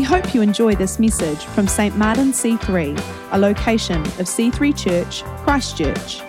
hope you enjoy this message from St. Martin C3, a location of C3 Church, Christchurch.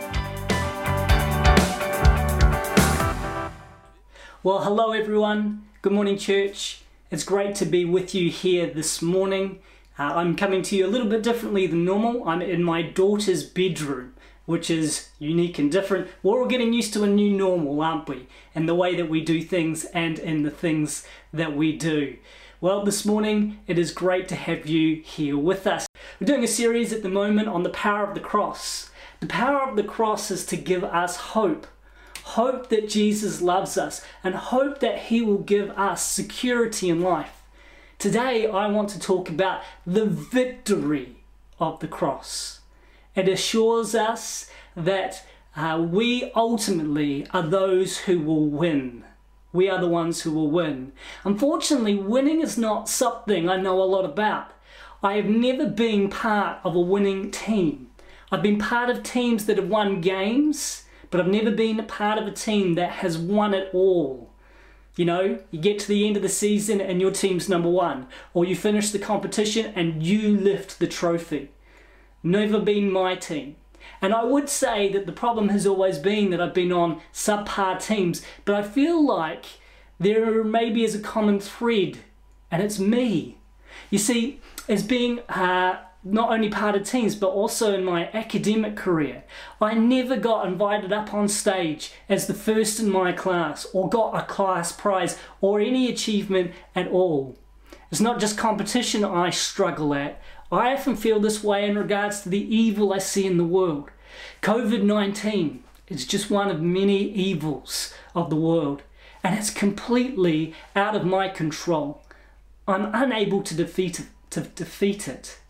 Well, hello everyone. Good morning, church. It's great to be with you here this morning. I'm coming to you a little bit differently than normal. I'm in my daughter's bedroom, which is unique and different. We're all getting used to a new normal, aren't we? In the way that we do things and in the things that we do. Well, this morning, it is great to have you here with us. We're doing a series at the moment on the power of the cross. The power of the cross is to give us hope. Hope that Jesus loves us and hope that He will give us security in life. Today, I want to talk about the victory of the cross. It assures us that we ultimately are those who will win. We are the ones who will win. Unfortunately, winning is not something I know a lot about. I have never been part of a winning team. I've been part of teams that have won games, but I've never been a part of a team that has won it all. You know, you get to the end of the season and your team's number one, or you finish the competition and you lift the trophy. Never been my team. And I would say that the problem has always been that I've been on subpar teams, but I feel like there maybe is a common thread, and it's me. You see, as being not only part of teams, but also in my academic career, I never got invited up on stage as the first in my class, or got a class prize, or any achievement at all. It's not just competition I struggle at. I often feel this way in regards to the evil I see in the world. COVID-19 is just one of many evils of the world, and it's completely out of my control. I'm unable to defeat it.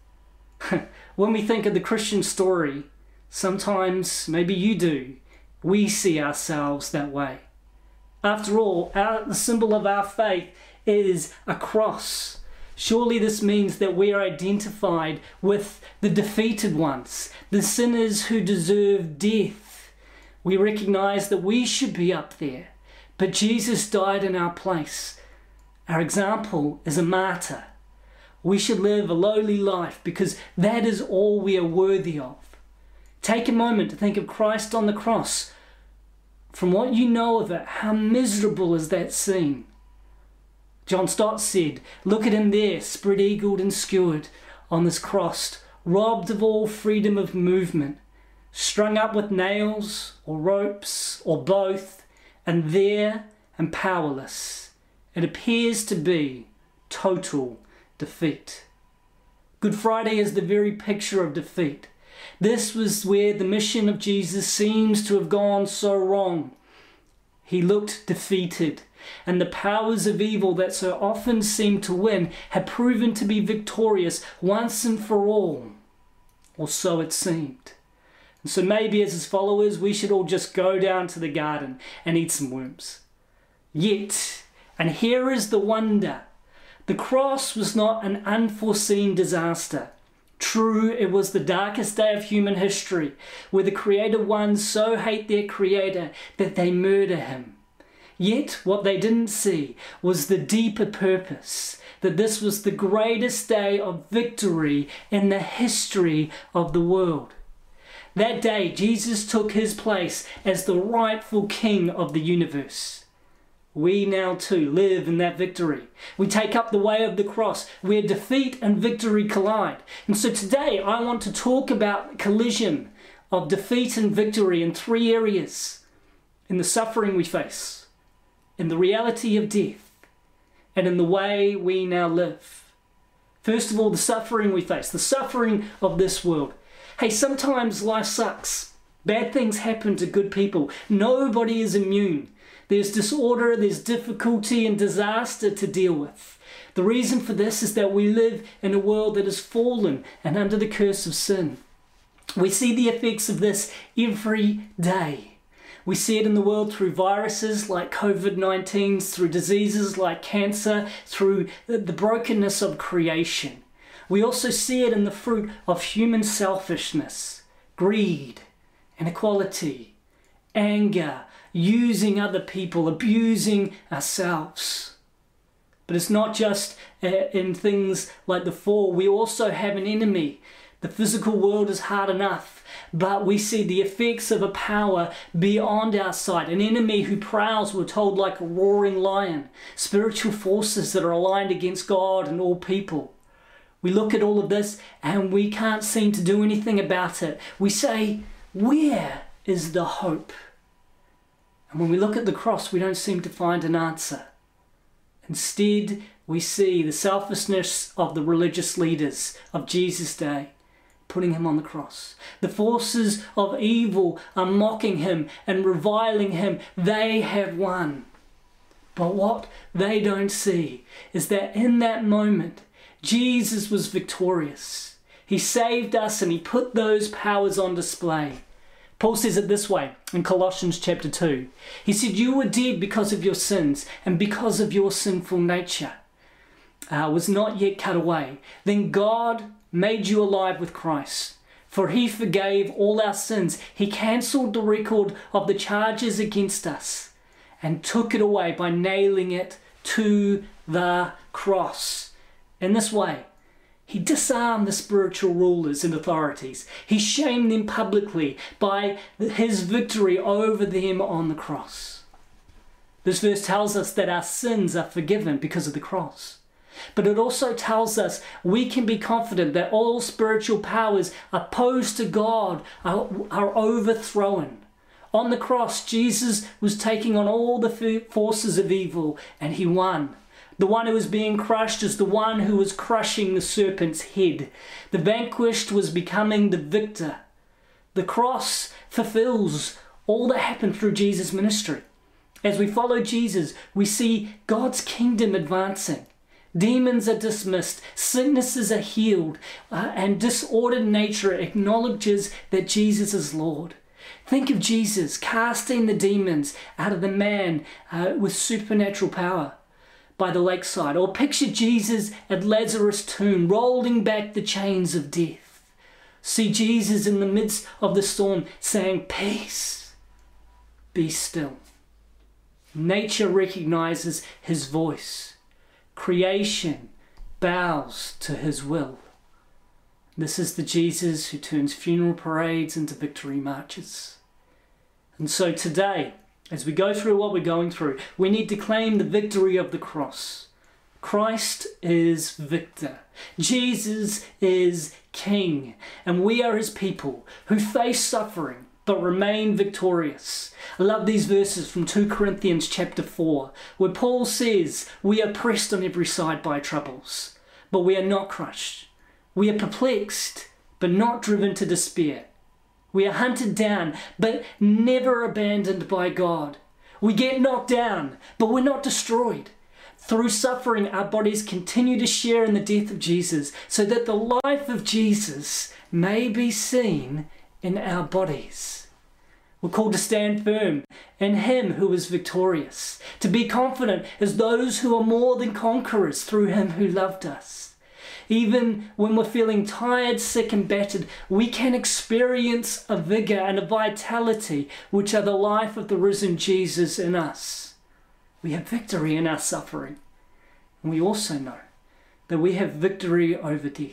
When we think of the Christian story, sometimes, maybe you do, we see ourselves that way. After all, the symbol of our faith is a cross. Surely this means that we are identified with the defeated ones, the sinners who deserve death. We recognize that we should be up there, but Jesus died in our place. Our example is a martyr. We should live a lowly life because that is all we are worthy of. Take a moment to think of Christ on the cross. From what you know of it, how miserable is that scene? John Stott said, "Look at him there, spread-eagled and skewered on this cross, robbed of all freedom of movement, strung up with nails or ropes or both, and there and powerless. It appears to be total defeat." Good Friday is the very picture of defeat. This was where the mission of Jesus seems to have gone so wrong. He looked defeated, and the powers of evil that so often seem to win had proven to be victorious once and for all, or so it seemed. And so maybe as His followers we should all just go down to the garden and eat some worms. Yet, and here is the wonder, the cross was not an unforeseen disaster. True, it was the darkest day of human history, where the created ones so hate their Creator that they murder Him. Yet what they didn't see was the deeper purpose, that this was the greatest day of victory in the history of the world. That day, Jesus took His place as the rightful King of the universe. We now too live in that victory. We take up the way of the cross, where defeat and victory collide. And so today I want to talk about the collision of defeat and victory in three areas: in the suffering we face, in the reality of death, and in the way we now live. First of all, the suffering we face, the suffering of this world. Hey, sometimes life sucks. Bad things happen to good people. Nobody is immune. There's disorder, there's difficulty and disaster to deal with. The reason for this is that we live in a world that is fallen and under the curse of sin. We see the effects of this every day. We see it in the world through viruses like COVID-19, through diseases like cancer, through the brokenness of creation. We also see it in the fruit of human selfishness, greed, inequality, anger, using other people, abusing ourselves. But it's not just in things like the fall. We also have an enemy. The physical world is hard enough, but we see the effects of a power beyond our sight. An enemy who prowls, we're told, like a roaring lion. Spiritual forces that are aligned against God and all people. We look at all of this and we can't seem to do anything about it. We say, where is the hope? And when we look at the cross, we don't seem to find an answer. Instead, we see the selfishness of the religious leaders of Jesus' day, putting him on the cross. The forces of evil are mocking him and reviling him. They have won. But what they don't see is that in that moment, Jesus was victorious. He saved us and he put those powers on display. Paul says it this way in Colossians chapter 2. He said, you were dead because of your sins and because of your sinful nature was not yet cut away. Then God made you alive with Christ, for he forgave all our sins. He cancelled the record of the charges against us and took it away by nailing it to the cross. In this way, he disarmed the spiritual rulers and authorities. He shamed them publicly by his victory over them on the cross. This verse tells us that our sins are forgiven because of the cross. But it also tells us we can be confident that all spiritual powers opposed to God are overthrown. On the cross, Jesus was taking on all the forces of evil and he won. The one who was being crushed is the one who was crushing the serpent's head. The vanquished was becoming the victor. The cross fulfills all that happened through Jesus' ministry. As we follow Jesus, we see God's kingdom advancing. Demons are dismissed, sicknesses are healed, and disordered nature acknowledges that Jesus is Lord. Think of Jesus casting the demons out of the man with supernatural power by the lakeside. Or picture Jesus at Lazarus' tomb, rolling back the chains of death. See Jesus in the midst of the storm saying, peace, be still. Nature recognizes his voice. Creation bows to his will. This is the Jesus who turns funeral parades into victory marches. And so today, as we go through what we're going through, we need to claim the victory of the cross. Christ is victor. Jesus is king. And we are his people who face suffering but remain victorious. I love these verses from 2 Corinthians chapter 4, where Paul says, we are pressed on every side by troubles, but we are not crushed. We are perplexed, but not driven to despair. We are hunted down, but never abandoned by God. We get knocked down, but we're not destroyed. Through suffering, our bodies continue to share in the death of Jesus, so that the life of Jesus may be seen in our bodies. We're called to stand firm in him who is victorious, to be confident as those who are more than conquerors through him who loved us. Even when we're feeling tired, sick and battered, we can experience a vigor and a vitality which are the life of the risen Jesus in us. We have victory in our suffering. And we also know that we have victory over death.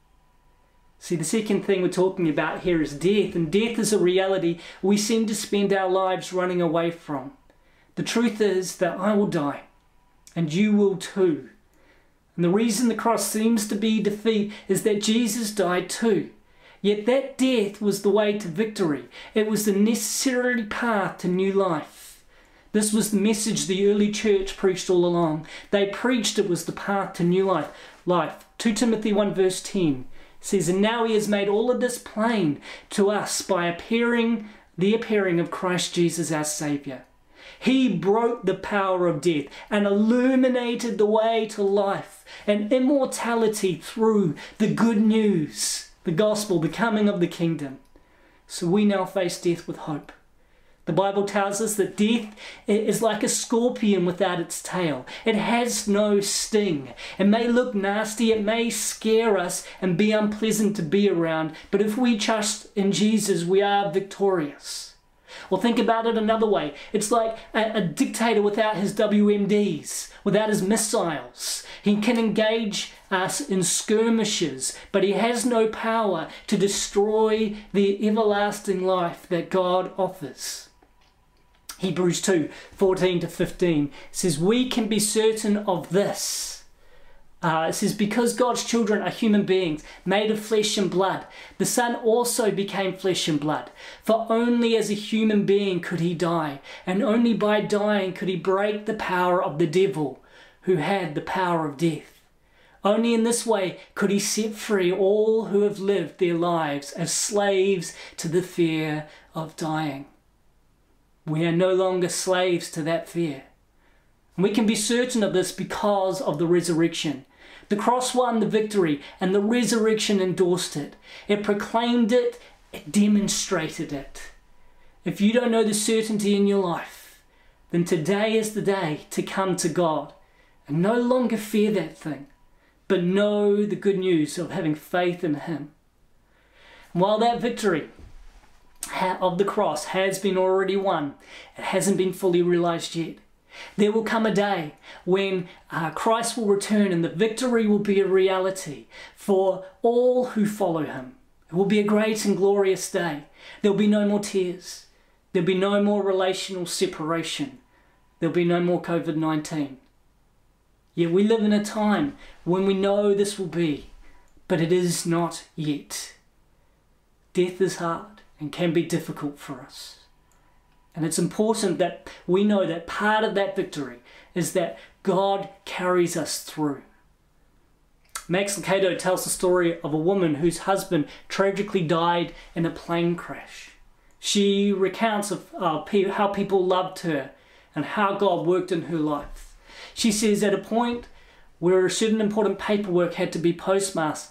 See, the second thing we're talking about here is death. And death is a reality we seem to spend our lives running away from. The truth is that I will die, and you will too. And the reason the cross seems to be defeat is that Jesus died too. Yet that death was the way to victory. It was the necessary path to new life. This was the message the early church preached all along. They preached it was the path to new life. 2 Timothy 1 verse 10 says, and now he has made all of this plain to us by the appearing of Christ Jesus our Saviour. He broke the power of death and illuminated the way to life and immortality through the good news, the gospel, the coming of the kingdom. So we now face death with hope. The Bible tells us that death is like a scorpion without its tail. It has no sting. It may look nasty, it may scare us and be unpleasant to be around, but if we trust in Jesus, we are victorious. Or think about it another way. It's like a dictator without his WMDs, without his missiles. He can engage us in skirmishes, but he has no power to destroy the everlasting life that God offers. Hebrews 2:14-15 says, we can be certain of this. It says, because God's children are human beings made of flesh and blood, the Son also became flesh and blood. For only as a human being could he die, and only by dying could he break the power of the devil, who had the power of death. Only in this way could he set free all who have lived their lives as slaves to the fear of dying. We are no longer slaves to that fear. And we can be certain of this because of the resurrection. The cross won the victory, and the resurrection endorsed it. It proclaimed it, it demonstrated it. If you don't know the certainty in your life, then today is the day to come to God and no longer fear that thing, but know the good news of having faith in Him. While that victory of the cross has been already won, it hasn't been fully realized yet. There will come a day when Christ will return and the victory will be a reality for all who follow Him. It will be a great and glorious day. There will be no more tears. There will be no more relational separation. There will be no more COVID-19. Yet we live in a time when we know this will be, but it is not yet. Death is hard and can be difficult for us. And it's important that we know that part of that victory is that God carries us through. Max Lucado tells the story of a woman whose husband tragically died in a plane crash. She recounts of how people loved her and how God worked in her life. She says at a point where certain important paperwork had to be postmarked,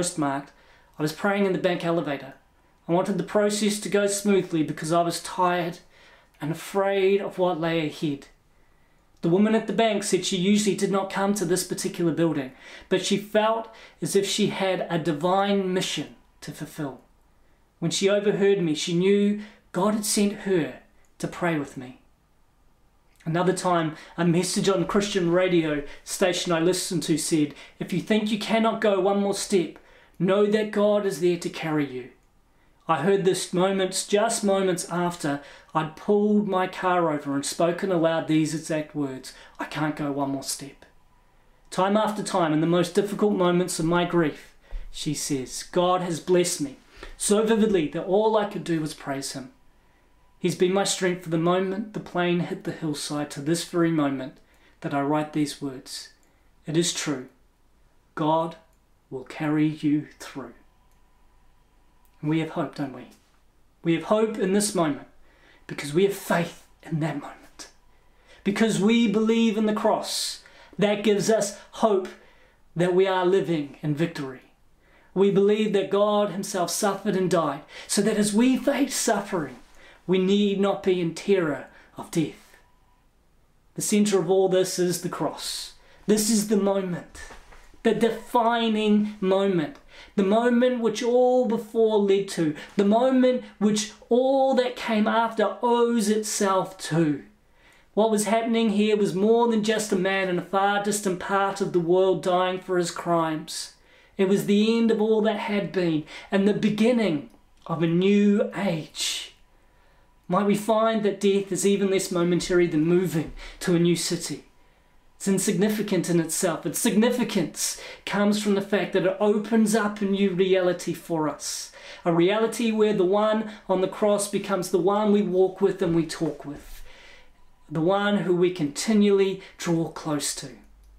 I was praying in the bank elevator. I wanted the process to go smoothly because I was tired and afraid of what lay ahead. The woman at the bank said she usually did not come to this particular building, but she felt as if she had a divine mission to fulfill. When she overheard me, she knew God had sent her to pray with me. Another time, a message on Christian radio station I listened to said, if you think you cannot go one more step, know that God is there to carry you. I heard this just moments after I'd pulled my car over and spoken aloud these exact words, I can't go one more step. Time after time, in the most difficult moments of my grief, she says, God has blessed me so vividly that all I could do was praise Him. He's been my strength for the moment the plane hit the hillside to this very moment that I write these words. It is true. God will carry you through. And we have hope, don't we? We have hope in this moment because we have faith in that moment. Because we believe in the cross, that gives us hope that we are living in victory. We believe that God Himself suffered and died so that as we face suffering, we need not be in terror of death. The center of all this is the cross. This is the moment, the defining moment. The moment which all before led to, the moment which all that came after owes itself to. What was happening here was more than just a man in a far distant part of the world dying for his crimes. It was the end of all that had been and the beginning of a new age. Might we find that death is even less momentary than moving to a new city? It's insignificant in itself. Its significance comes from the fact that it opens up a new reality for us. A reality where the one on the cross becomes the one we walk with and we talk with. The one who we continually draw close to.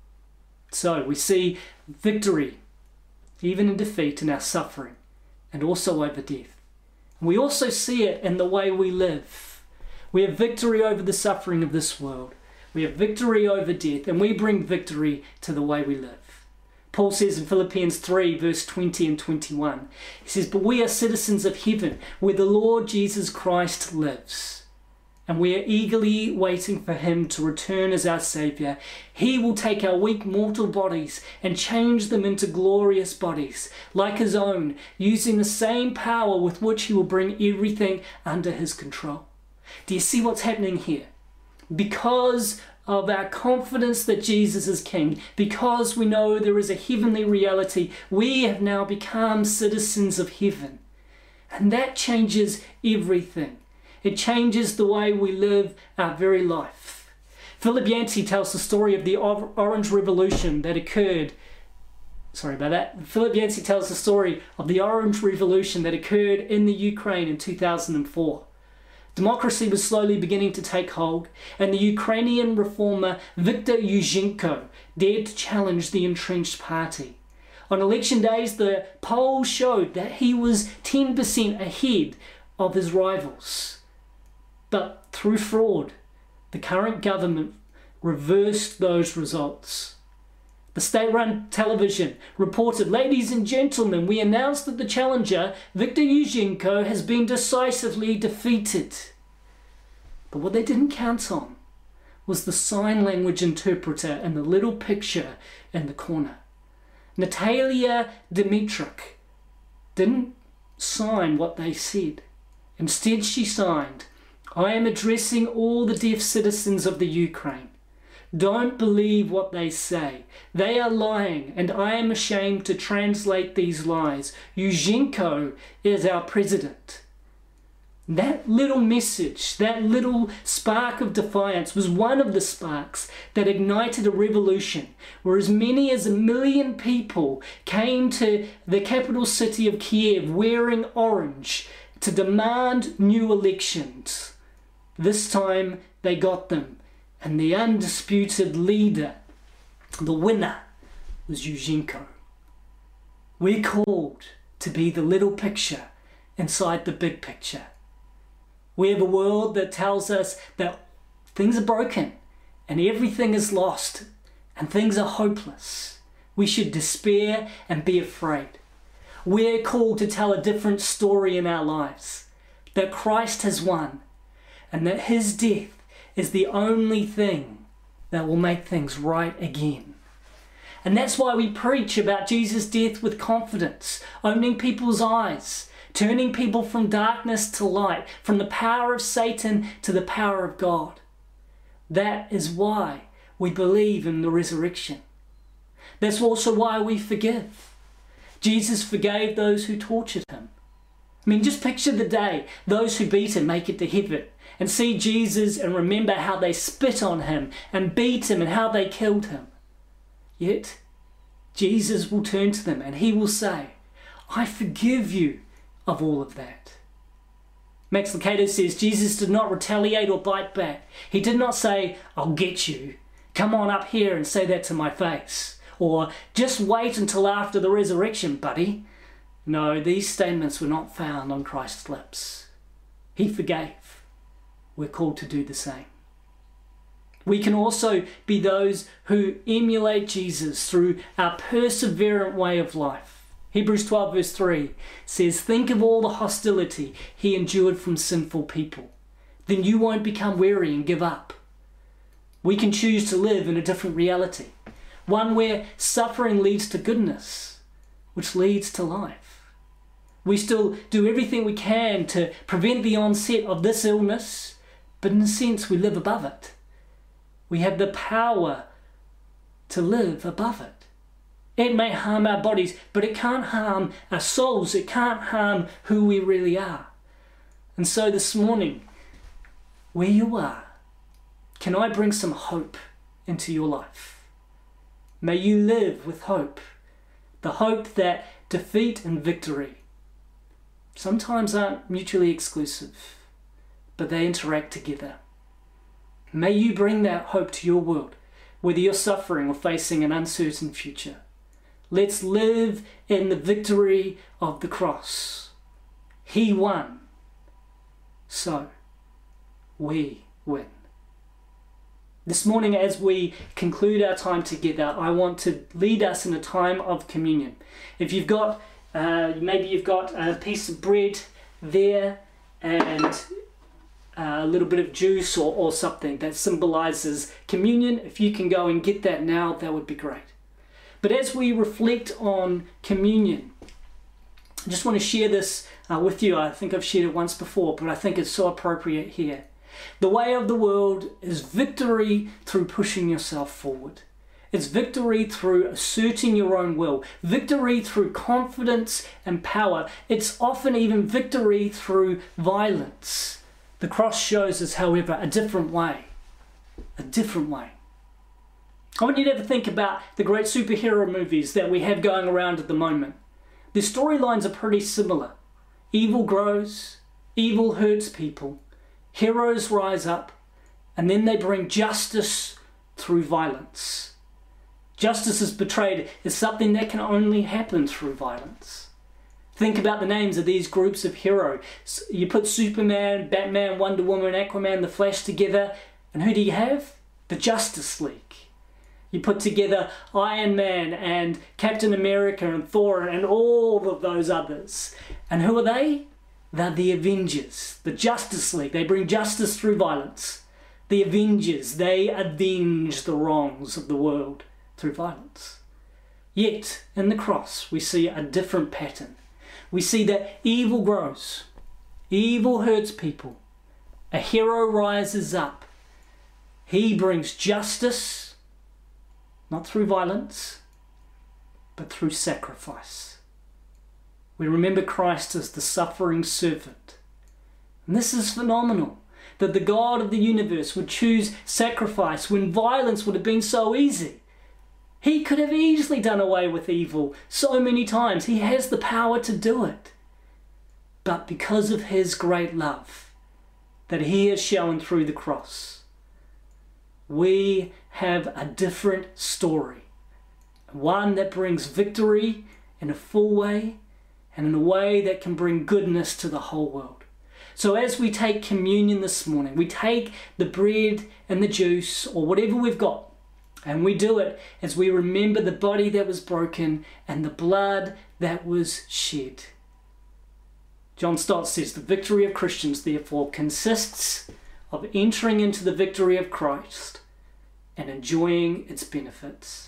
So we see victory, even in defeat, in our suffering, and also over death. And we also see it in the way we live. We have victory over the suffering of this world. We have victory over death, and we bring victory to the way we live. Paul says in Philippians 3, verse 20 and 21, he says, but we are citizens of heaven, where the Lord Jesus Christ lives. And we are eagerly waiting for Him to return as our Saviour. He will take our weak mortal bodies and change them into glorious bodies, like His own, using the same power with which He will bring everything under His control. Do you see what's happening here? Because of our confidence that Jesus is King, because we know there is a heavenly reality, we have now become citizens of heaven. And that changes everything. It changes the way we live our very life. Philip Yancey tells the story of the Orange Revolution that occurred. Philip Yancey tells the story of the Orange Revolution that occurred in the Ukraine in 2004. Democracy was slowly beginning to take hold, and the Ukrainian reformer Viktor Yushchenko dared to challenge the entrenched party. On election days, the polls showed that he was 10% ahead of his rivals. But through fraud, the current government reversed those results. The state-run television reported, "Ladies and gentlemen, we announced that the challenger, Viktor Yushchenko, has been decisively defeated." But what they didn't count on was the sign language interpreter and the little picture in the corner. Natalia Dmitruk didn't sign what they said. Instead, she signed, "I am addressing all the deaf citizens of the Ukraine. Don't believe what they say. They are lying, and I am ashamed to translate these lies. Yushchenko is our president." That little message, that little spark of defiance was one of the sparks that ignited a revolution where as many as 1 million people came to the capital city of Kiev wearing orange to demand new elections. This time they got them, and the undisputed leader, the winner, was Yushchenko. We're called to be the little picture inside the big picture. We have a world that tells us that things are broken and everything is lost and things are hopeless. We should despair and be afraid. We're called to tell a different story in our lives, that Christ has won and that his death is the only thing that will make things right again. And that's why we preach about Jesus' death with confidence, opening people's eyes, turning people from darkness to light, from the power of Satan to the power of God. That is why we believe in the resurrection. That's also why we forgive. Jesus forgave those who tortured him. I mean, just picture the day those who beat him make it to heaven and see Jesus and remember how they spit on him and beat him and how they killed him. Yet, Jesus will turn to them and he will say, "I forgive you of all of that." Max Lucado says Jesus did not retaliate or bite back. He did not say, "I'll get you. Come on up here and say that to my face." Or, "Just wait until after the resurrection, buddy." No, these statements were not found on Christ's lips. He forgave. We're called to do the same. We can also be those who emulate Jesus through our perseverant way of life. Hebrews 12 verse 3 says, "Think of all the hostility he endured from sinful people. Then you won't become weary and give up." We can choose to live in a different reality, one where suffering leads to goodness, which leads to life. We still do everything we can to prevent the onset of this illness, but in a sense we live above it. We have the power to live above it. It may harm our bodies, but it can't harm our souls. It can't harm who we really are. And so this morning, where you are, can I bring some hope into your life? May you live with hope. The hope that defeat and victory sometimes aren't mutually exclusive, but they interact together. May you bring that hope to your world, whether you're suffering or facing an uncertain future. Let's live in the victory of the cross. He won, so we win. This morning, as we conclude our time together, I want to lead us in a time of communion. If you've got, maybe you've got a piece of bread there and a little bit of juice or something that symbolizes communion. If you can go and get that now, that would be great. But as we reflect on communion, I just want to share this with you. I think I've shared it once before, but I think it's so appropriate here. The way of the world is victory through pushing yourself forward. It's victory through asserting your own will, victory through confidence and power. It's often even victory through violence. The cross shows us, however, a different way. A different way. I want you to ever think about the great superhero movies that we have going around at the moment. The storylines are pretty similar. Evil grows, evil hurts people, heroes rise up, and then they bring justice through violence. Justice is portrayed as something that can only happen through violence. Think about the names of these groups of heroes. You put Superman, Batman, Wonder Woman, Aquaman, The Flash together, and who do you have? The Justice League. You put together Iron Man and Captain America and Thor and all of those others. And who are they? They're the Avengers, the Justice League. They bring justice through violence. The Avengers, they avenge the wrongs of the world through violence. Yet, in the cross, we see a different pattern. We see that evil grows. Evil hurts people. A hero rises up. He brings justice, not through violence, but through sacrifice. We remember Christ as the suffering servant. And this is phenomenal, that the God of the universe would choose sacrifice when violence would have been so easy. He could have easily done away with evil so many times. He has the power to do it. But because of his great love that he has shown through the cross, we have a different story. One that brings victory in a full way and in a way that can bring goodness to the whole world. So as we take communion this morning, we take the bread and the juice or whatever we've got, and we do it as we remember the body that was broken and the blood that was shed. John Stott says the victory of Christians, therefore, consists of entering into the victory of Christ and enjoying its benefits.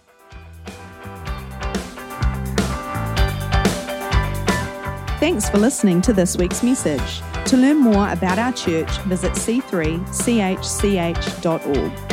Thanks for listening to this week's message. To learn more about our church, visit c3chch.org.